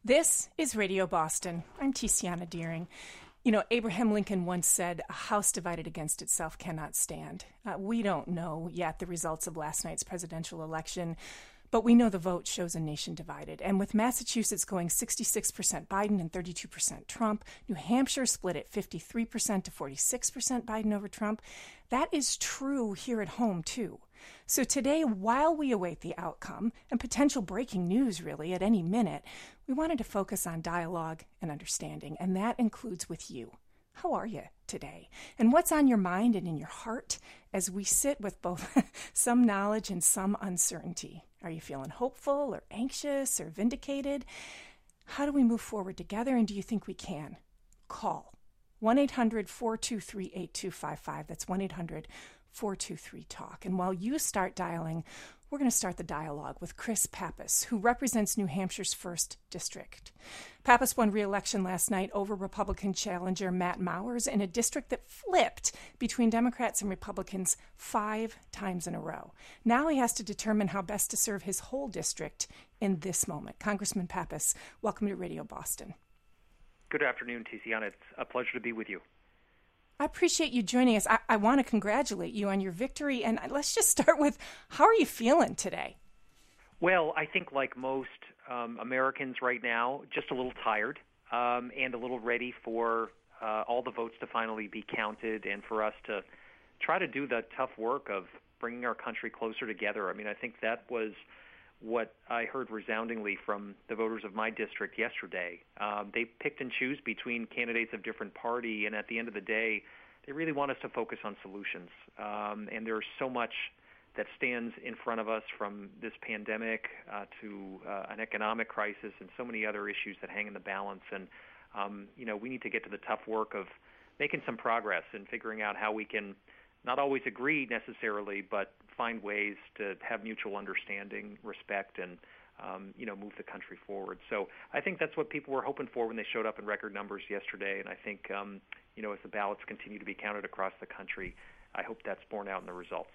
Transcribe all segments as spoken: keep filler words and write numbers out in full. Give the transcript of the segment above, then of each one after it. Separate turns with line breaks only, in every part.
This is Radio Boston. I'm Tiziana Deering. You know, Abraham Lincoln once said, "A house divided against itself cannot stand." Uh, we don't know yet the results of last night's presidential election, but we know the vote shows a nation divided. And with Massachusetts going sixty-six percent Biden and thirty-two percent Trump, New Hampshire split at fifty-three percent to forty-six percent Biden over Trump, that is true here at home, too. So today, while we await the outcome, and potential breaking news really at any minute, we wanted to focus on dialogue and understanding, and that includes with you. How are you today? And what's on your mind and in your heart as we sit with both some knowledge and some uncertainty? Are you feeling hopeful or anxious or vindicated? How do we move forward together, and do you think we can? Call one eight hundred four two three eight two five five. That's one eight hundred four two three talk. And while you start dialing, we're going to start the dialogue with Chris Pappas, who represents New Hampshire's first District. Pappas won re-election last night over Republican challenger Matt Mowers in a district that flipped between Democrats and Republicans five times in a row. Now he has to determine how best to serve his whole district in this moment. Congressman Pappas, welcome to Radio Boston.
Good afternoon, Tiziana. It's a pleasure to be with you.
I appreciate you joining us. I, I want to congratulate you on your victory. And let's just start with, how are you feeling today?
Well, I think like most um, Americans right now, just a little tired um, and a little ready for uh, all the votes to finally be counted and for us to try to do the tough work of bringing our country closer together. I mean, I think that was what I heard resoundingly from the voters of my district yesterday. Um, they picked and choose between candidates of different party, and at the end of the day, they really want us to focus on solutions. Um, and there's so much that stands in front of us, from this pandemic uh, to uh, an economic crisis and so many other issues that hang in the balance. And, um, you know, we need to get to the tough work of making some progress and figuring out how we can not always agree necessarily, but find ways to have mutual understanding, respect, and um, you know, move the country forward. So I think that's what people were hoping for when they showed up in record numbers yesterday. And I think um, you know, as the ballots continue to be counted across the country, I hope that's borne out in the results.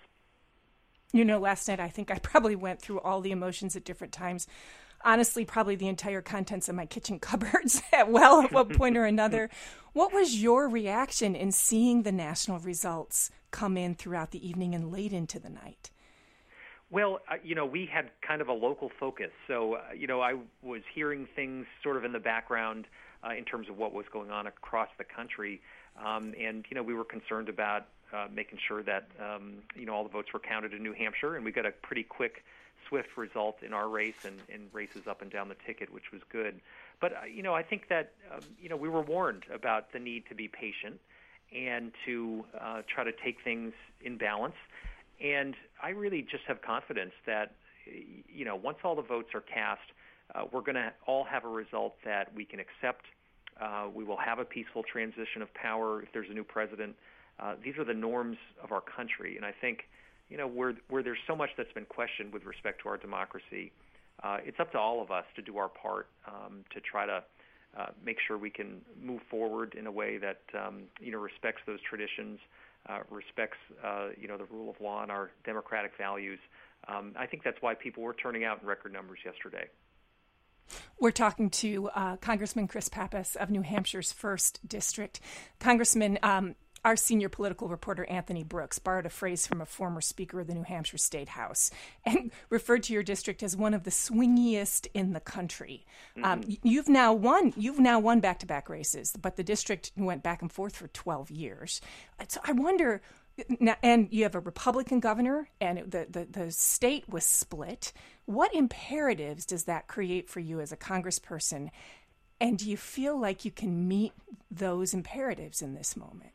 You know, last night I think I probably went through all the emotions at different times. Honestly, probably the entire contents of my kitchen cupboards at well at one point or another. What was your reaction in seeing the national results come in throughout the evening and late into the night?
Well, uh, you know, we had kind of a local focus. So, uh, you know, I was hearing things sort of in the background uh, in terms of what was going on across the country. Um, and, you know, we were concerned about uh, making sure that, um, you know, all the votes were counted in New Hampshire. And we got a pretty quick, swift result in our race and, and races up and down the ticket, which was good. But, uh, you know, I think that, um, you know, we were warned about the need to be patient and to uh, try to take things in balance. And I really just have confidence that, you know, once all the votes are cast, uh, we're going to all have a result that we can accept. Uh, we will have a peaceful transition of power if there's a new president. Uh, these are the norms of our country. And I think, you know, where, where there's so much that's been questioned with respect to our democracy, uh, it's up to all of us to do our part um, to try to Uh, make sure we can move forward in a way that um, you know, respects those traditions, uh, respects uh, you know, the rule of law and our democratic values. Um, I think that's why people were turning out in record numbers yesterday.
We're talking to uh, Congressman Chris Pappas of New Hampshire's first District. Congressman, um, our senior political reporter, Anthony Brooks, borrowed a phrase from a former Speaker of the New Hampshire State House and referred to your district as one of the swingiest in the country. Mm-hmm. Um, you've now won. You've now won back-to-back races, but the district went back and forth for twelve years. So I wonder, and you have a Republican governor, and the, the, the state was split. What imperatives does that create for you as a congressperson? And do you feel like you can meet those imperatives in this moment?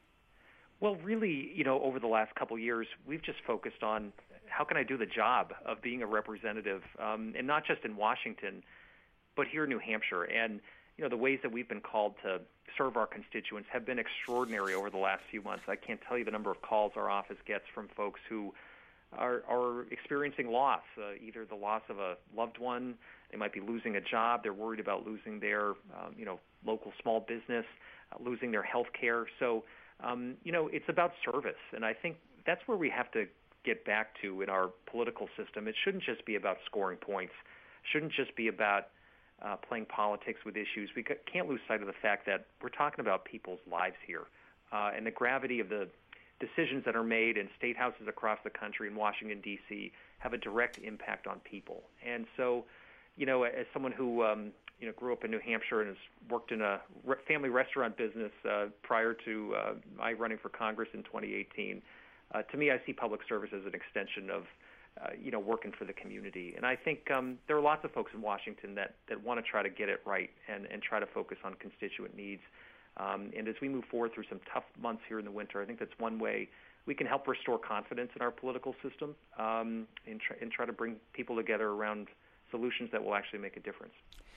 Well, really, you know, over the last couple of years, we've just focused on how can I do the job of being a representative, um, and not just in Washington, but here in New Hampshire. And, you know, the ways that we've been called to serve our constituents have been extraordinary over the last few months. I can't tell you the number of calls our office gets from folks who are, are experiencing loss, uh, either the loss of a loved one, they might be losing a job, they're worried about losing their, um, you know, local small business, uh, losing their health care. So, Um, you know, it's about service, and I think that's where we have to get back to in our political system. It shouldn't just be about scoring points. It shouldn't just be about uh, playing politics with issues. We can't lose sight of the fact that we're talking about people's lives here, uh, and the gravity of the decisions that are made in state houses across the country in Washington, D C have a direct impact on people. And so, you know, as someone who, um, you know, grew up in New Hampshire and has worked in a re- family restaurant business uh, prior to uh, my running for Congress in twenty eighteen, uh, to me, I see public service as an extension of, uh, you know, working for the community. And I think um, there are lots of folks in Washington that, that want to try to get it right and, and try to focus on constituent needs. Um, and as we move forward through some tough months here in the winter, I think that's one way we can help restore confidence in our political system um, and, try, and try to bring people together around solutions that will actually make a difference.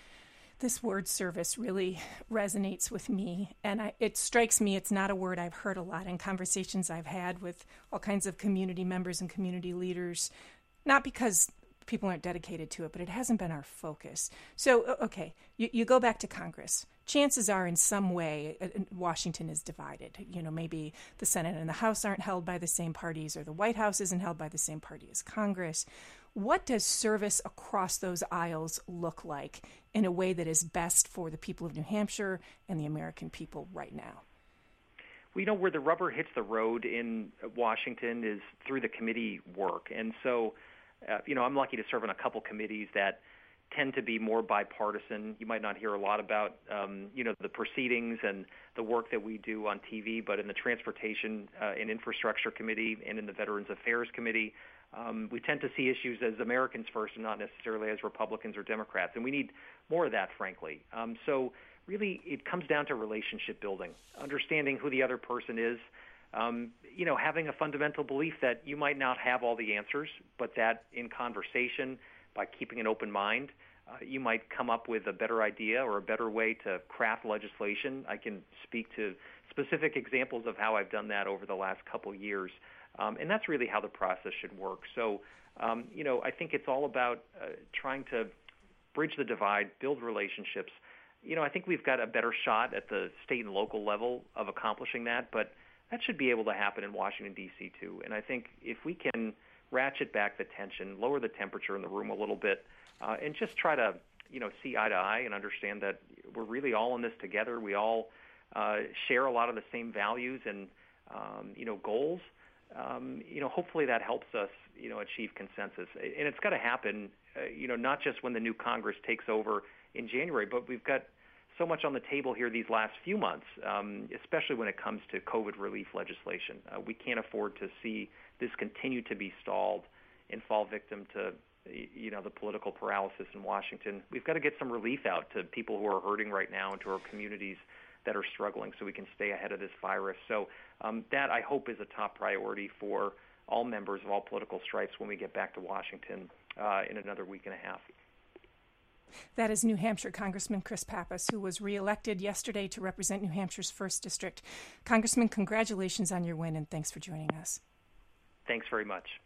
This word service really resonates with me, and I, it strikes me it's not a word I've heard a lot in conversations I've had with all kinds of community members and community leaders, not because people aren't dedicated to it, but it hasn't been our focus. So, okay, you, you go back to Congress. Chances are in some way Washington is divided. You know, maybe the Senate and the House aren't held by the same parties, or the White House isn't held by the same party as Congress. What does service across those aisles look like in a way that is best for the people of New Hampshire and the American people right now?
Well, you know, where the rubber hits the road in Washington is through the committee work. And so, uh, you know, I'm lucky to serve on a couple committees that tend to be more bipartisan. You might not hear a lot about, um, you know, the proceedings and the work that we do on T V, but in the Transportation uh, and Infrastructure Committee and in the Veterans Affairs Committee, um, we tend to see issues as Americans first and not necessarily as Republicans or Democrats. And we need more of that, frankly. Um, so really it comes down to relationship building, understanding who the other person is, um, you know, having a fundamental belief that you might not have all the answers, but that in conversation, by keeping an open mind, uh, you might come up with a better idea or a better way to craft legislation. I can speak to specific examples of how I've done that over the last couple years, um, and that's really how the process should work. So, um, you know, I think it's all about uh, trying to bridge the divide, build relationships. You know, I think we've got a better shot at the state and local level of accomplishing that, but that should be able to happen in Washington, D C too. And I think if we can ratchet back the tension, lower the temperature in the room a little bit, uh, and just try to, you know, see eye to eye and understand that we're really all in this together. We all uh, share a lot of the same values and, um, you know, goals. Um, you know, hopefully that helps us, you know, achieve consensus. And it's got to happen, uh, you know, not just when the new Congress takes over in January, but we've got so much on the table here these last few months, um, especially when it comes to COVID relief legislation. Uh, we can't afford to see this continue to be stalled and fall victim to, you know, the political paralysis in Washington. We've got to get some relief out to people who are hurting right now and to our communities that are struggling so we can stay ahead of this virus. So um, that, I hope, is a top priority for all members of all political stripes when we get back to Washington uh, in another week and a half.
That is New Hampshire Congressman Chris Pappas, who was reelected yesterday to represent New Hampshire's first District. Congressman, congratulations on your win, and thanks for joining us.
Thanks very much.